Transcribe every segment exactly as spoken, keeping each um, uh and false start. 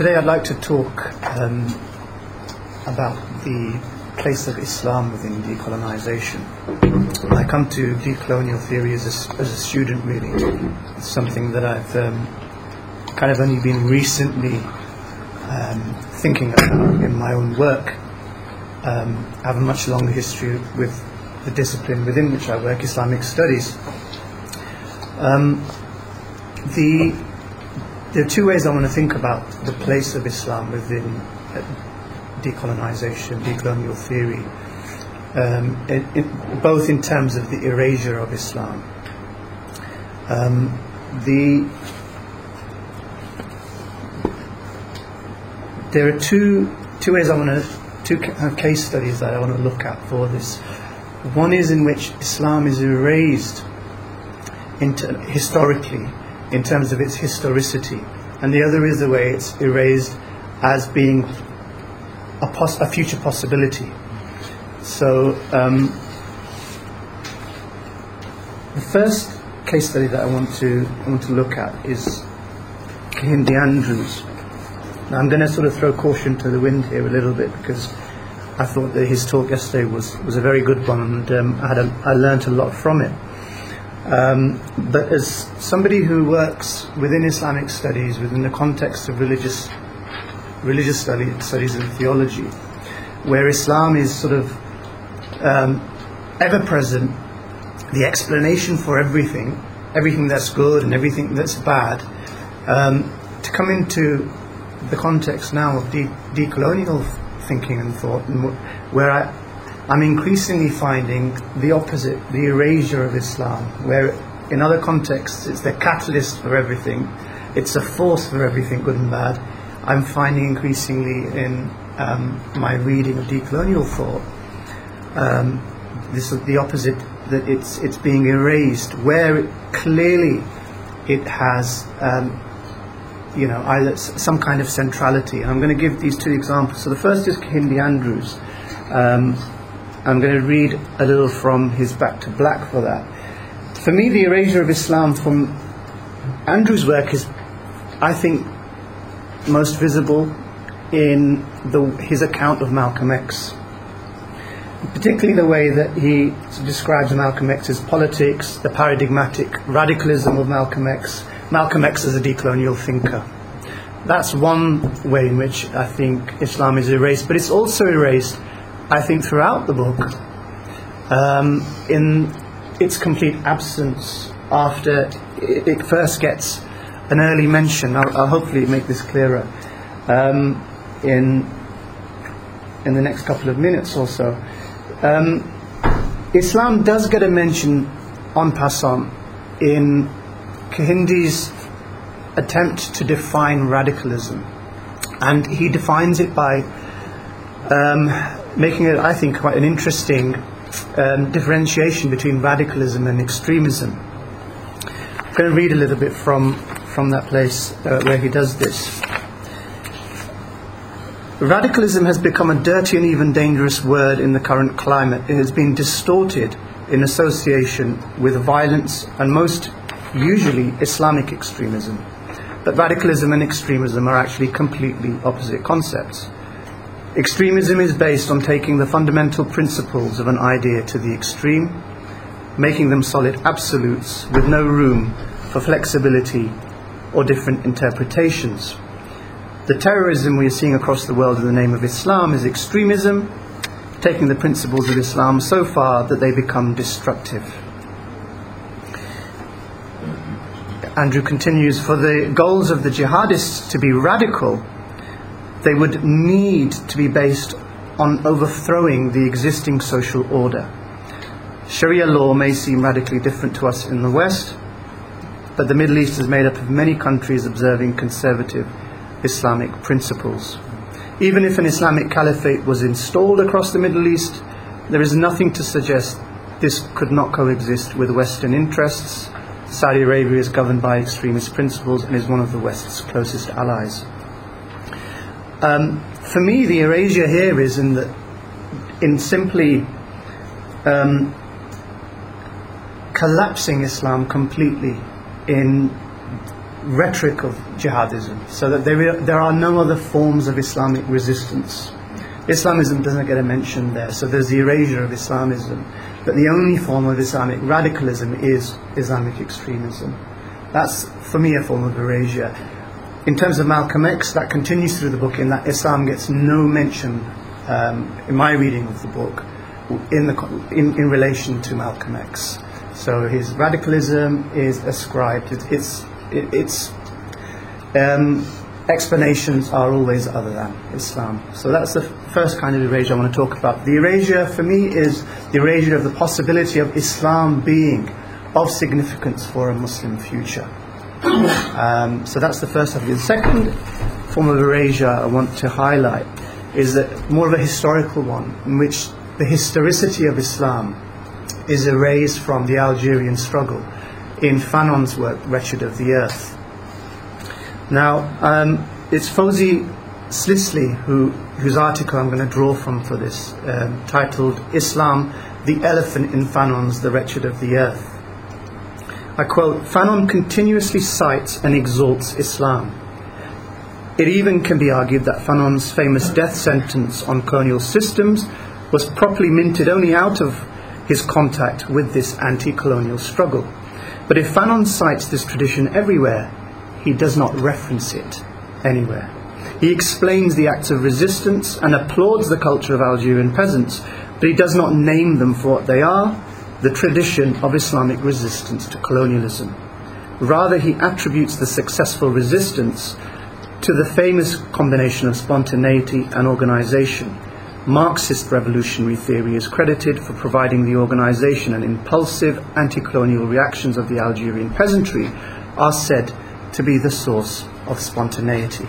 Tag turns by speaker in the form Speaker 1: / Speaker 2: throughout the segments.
Speaker 1: Today I'd like to talk um, about the place of Islam within decolonisation. I come to decolonial theory as a, as a student, really. It's something that I've um, kind of only been recently um, thinking about in my own work. Um, I have a much longer history with the discipline within which I work, Islamic studies. Um, the There are two ways I want to think about the place of Islam within uh, decolonisation, decolonial theory, um, it, it, both in terms of the erasure of Islam. Um, the there are two two ways I want to two kind of case studies that I want to look at for this. One is in which Islam is erased into, historically, in terms of its historicity, and the other is the way it's erased as being a, pos- a future possibility. So um, the first case study that I want to I want to look at is Kehinde Andrews. Now I'm going to sort of throw caution to the wind here a little bit, because I thought that his talk yesterday was, was a very good one, and um, I had a, I learned a lot from it. Um, but as somebody who works within Islamic studies, within the context of religious religious study, studies and theology, where Islam is sort of um, ever present, the explanation for everything, everything that's good and everything that's bad, um, to come into the context now of de- decolonial thinking and thought, and w- where I I'm increasingly finding the opposite, the erasure of Islam, where in other contexts it's the catalyst for everything, it's a force for everything good and bad. I'm finding increasingly in um, my reading of decolonial thought um, this is the opposite, that it's it's being erased, where it, clearly it has um, you know either some kind of centrality. And I'm going to give these two examples. So the first is Kehinde Andrews. Um, I'm going to read a little from his Back to Black for that. For me, the erasure of Islam from Andrews' work is, I think, most visible in the, his account of Malcolm X. Particularly the way that he describes Malcolm X's politics, the paradigmatic radicalism of Malcolm X, Malcolm X as a decolonial thinker. That's one way in which I think Islam is erased, but it's also erased, I think, throughout the book, um, in its complete absence after it, it first gets an early mention. I'll, I'll hopefully make this clearer um, in in the next couple of minutes or so. Um, Islam does get a mention en passant in Kehinde's attempt to define radicalism, and he defines it by um, making it, I think, quite an interesting um, differentiation between radicalism and extremism. I'm going to read a little bit from, from that place uh, where he does this. Radicalism has become a dirty and even dangerous word in the current climate. It has been distorted in association with violence and most usually Islamic extremism. But radicalism and extremism are actually completely opposite concepts. Extremism is based on taking the fundamental principles of an idea to the extreme, making them solid absolutes with no room for flexibility or different interpretations. The terrorism we are seeing across the world in the name of Islam is extremism, taking the principles of Islam so far that they become destructive. Andrew continues, for the goals of the jihadists to be radical, they would need to be based on overthrowing the existing social order. Sharia law may seem radically different to us in the West, but the Middle East is made up of many countries observing conservative Islamic principles. Even if an Islamic caliphate was installed across the Middle East, there is nothing to suggest this could not coexist with Western interests. Saudi Arabia is governed by extremist principles and is one of the West's closest allies. Um, for me, the erasure here is in the, in simply um, collapsing Islam completely in rhetoric of jihadism, so that there, there are no other forms of Islamic resistance. Islamism doesn't get a mention there, so there's the erasure of Islamism. But the only form of Islamic radicalism is Islamic extremism. That's, for me, a form of erasure. In terms of Malcolm X, that continues through the book in that Islam gets no mention, um, in my reading of the book, in, the, in, in relation to Malcolm X. So his radicalism is ascribed, it, it's, it, it's um, explanations are always other than Islam. So that's the first kind of erasure I want to talk about. The erasure for me is the erasure of the possibility of Islam being of significance for a Muslim future. Um, so that's the first subject. The second form of erasure I want to highlight is that more of a historical one, in which the historicity of Islam is erased from the Algerian struggle in Fanon's work, Wretched of the Earth. Now, um, it's Fawzi Slisley who, whose article I'm going to draw from for this, um, titled Islam, the Elephant in Fanon's The Wretched of the Earth. I quote, "Fanon continuously cites and exalts Islam. It even can be argued that Fanon's famous death sentence on colonial systems was properly minted only out of his contact with this anti-colonial struggle. But if Fanon cites this tradition everywhere, he does not reference it anywhere. He explains the acts of resistance and applauds the culture of Algerian peasants, but he does not name them for what they are, the tradition of Islamic resistance to colonialism. Rather, he attributes the successful resistance to the famous combination of spontaneity and organization. Marxist revolutionary theory is credited for providing the organization and impulsive anti-colonial reactions of the Algerian peasantry are said to be the source of spontaneity."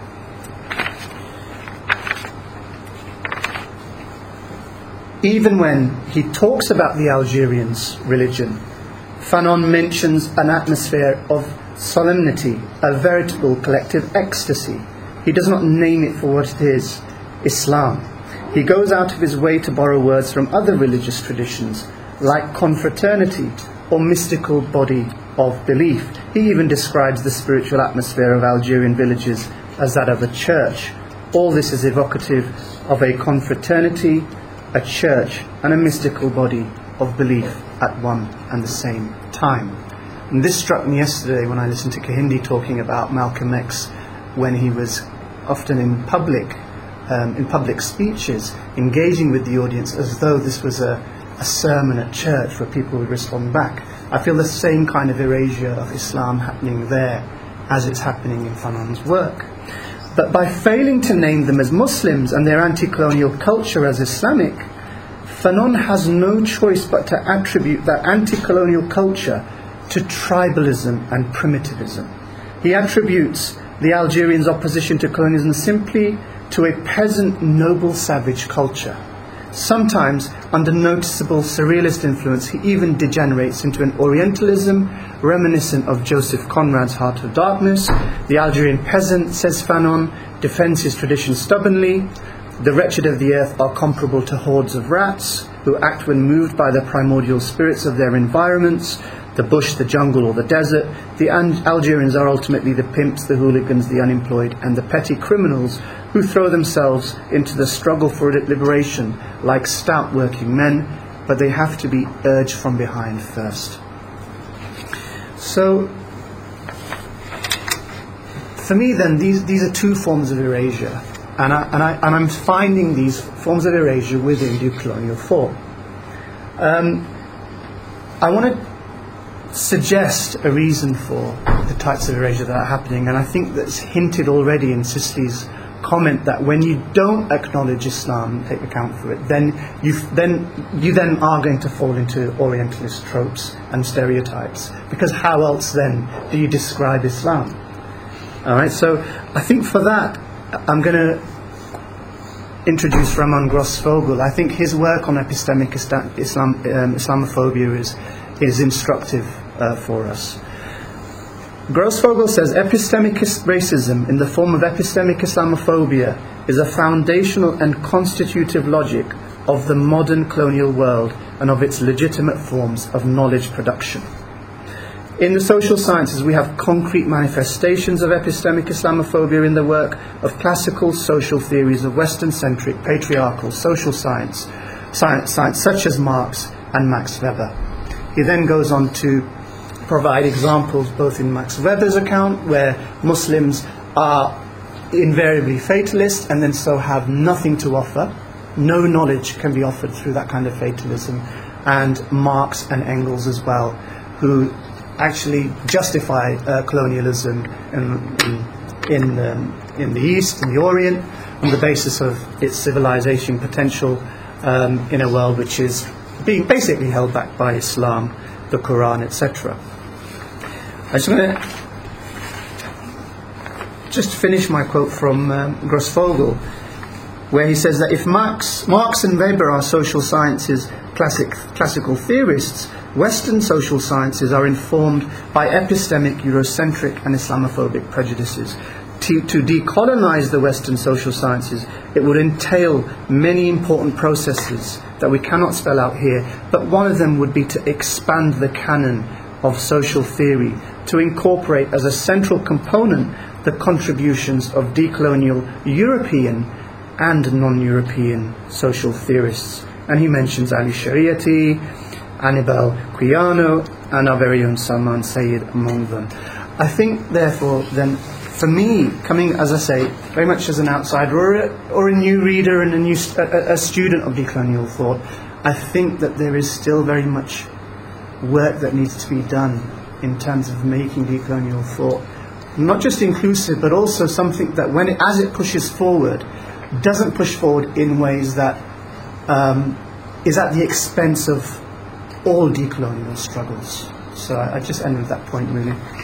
Speaker 1: Even when he talks about the Algerians' religion, Fanon mentions an atmosphere of solemnity, a veritable collective ecstasy. He does not name it for what it is, Islam. He goes out of his way to borrow words from other religious traditions, like confraternity or mystical body of belief. He even describes the spiritual atmosphere of Algerian villages as that of a church. All this is evocative of a confraternity, a church, and a mystical body of belief at one and the same time. And this struck me yesterday when I listened to Kahindi talking about Malcolm X when he was often in public, um, in public speeches, engaging with the audience as though this was a, a sermon at church where people would respond back. I feel the same kind of erasure of Islam happening there as it's happening in Fanon's work. But by failing to name them as Muslims and their anti-colonial culture as Islamic, Fanon has no choice but to attribute that anti-colonial culture to tribalism and primitivism. He attributes the Algerians' opposition to colonialism simply to a peasant, noble, savage culture. Sometimes, under noticeable surrealist influence, he even degenerates into an Orientalism reminiscent of Joseph Conrad's Heart of Darkness. The Algerian peasant, says Fanon, defends his tradition stubbornly. The wretched of the earth are comparable to hordes of rats who act when moved by the primordial spirits of their environments, the bush, the jungle, or the desert. The Algerians are ultimately the pimps, the hooligans, the unemployed, and the petty criminals who throw themselves into the struggle for liberation like stout working men, but they have to be urged from behind first. So, for me then, these, these are two forms of erasure, and, I, and, I, and I'm finding these forms of erasure within decolonial thought. Um, I want to suggest a reason for the types of erasure that are happening, and I think that's hinted already in Sisley's comment that when you don't acknowledge Islam, take account for it, then you then you then are going to fall into Orientalist tropes and stereotypes. Because how else then do you describe Islam? All right. So I think for that, I'm going to introduce Ramon Grossvogel. I think his work on epistemic Islam, um, Islamophobia is is instructive uh, for us. Grossvogel says epistemic racism in the form of epistemic Islamophobia is a foundational and constitutive logic of the modern colonial world and of its legitimate forms of knowledge production. In the social sciences, we have concrete manifestations of epistemic Islamophobia in the work of classical social theories of Western-centric, patriarchal social science, science, science such as Marx and Max Weber. He then goes on to provide examples both in Max Weber's account, where Muslims are invariably fatalist and then so have nothing to offer. No knowledge can be offered through that kind of fatalism. And Marx and Engels as well, who actually justify uh, colonialism in, in, in, um, in the East, in the Orient, on the basis of its civilization potential um, in a world which is being basically held back by Islam, the Quran, et cetera. I just want to just finish my quote from um, Grossvogel, where he says that if Marx, Marx and Weber are social sciences classic, classical theorists, Western social sciences are informed by epistemic, Eurocentric and Islamophobic prejudices. To, to decolonize the Western social sciences, it would entail many important processes that we cannot spell out here, but one of them would be to expand the canon of social theory, to incorporate as a central component the contributions of decolonial European and non-European social theorists. And he mentions Ali Shariati, Annibal Quijano, and our very own Salman Sayyid among them. I think, therefore, then, for me, coming, as I say, very much as an outsider or a, or a new reader and a, new, a, a student of decolonial thought, I think that there is still very much work that needs to be done in terms of making decolonial thought not just inclusive, but also something that, when it, as it pushes forward, doesn't push forward in ways that um, is at the expense of all decolonial struggles. So I, I just end with that point, really.